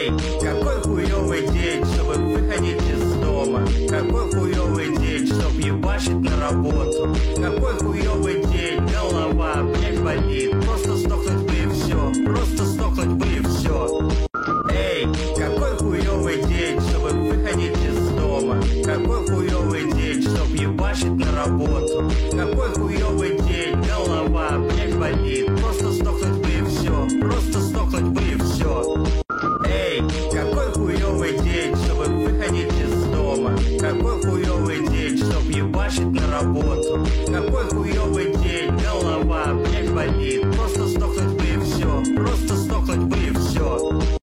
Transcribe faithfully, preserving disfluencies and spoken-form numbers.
Эй, какой хуёвый день, чтобы выходить из дома. Какой хуёвый день, чтоб ебашить на работу. Какой хуёвый день, голова, блядь, болит. Просто сдохнуть бы и всё, просто сдохнуть бы и всё. Эй, какой хуёвый день, чтобы выходить из дома. Какой хуёвый день, чтоб ебашить на работу. Какой хуёвый день, голова, блядь, болит. Просто сдохнуть бы и всё, просто сдохнуть бы и всё. Эй, какой хуёвый день, чтобы выходить из дома. Какой хуёвый день, чтоб ебашить на работу. Какой хуёвый день, голова, блядь, болит.